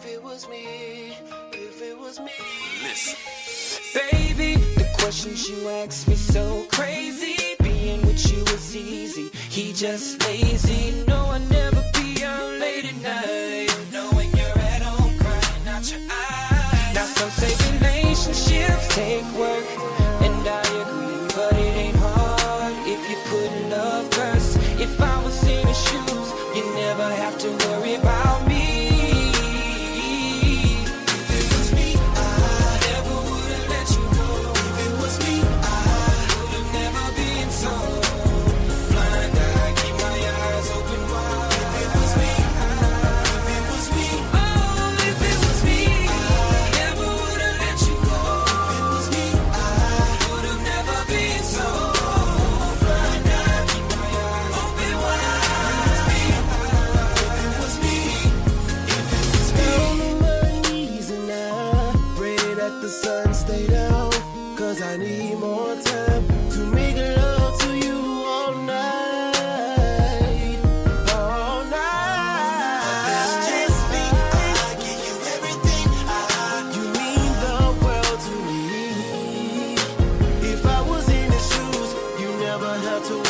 If it was me, if it was me. Listen. Baby, the questions you ask me so crazy. Being with you is easy, he just lazy. No, I never be out late at night, knowing you're at home crying out your eyes. Now some say relationships take work, and I agree, but it ain't hard if you put love first. If I was in your shoes, you never have to worry about me. The sun stay down, cause I need more time to make love to you all night, all night. Just be, I give you everything, you mean the world to me. If I was in the shoes, you never have to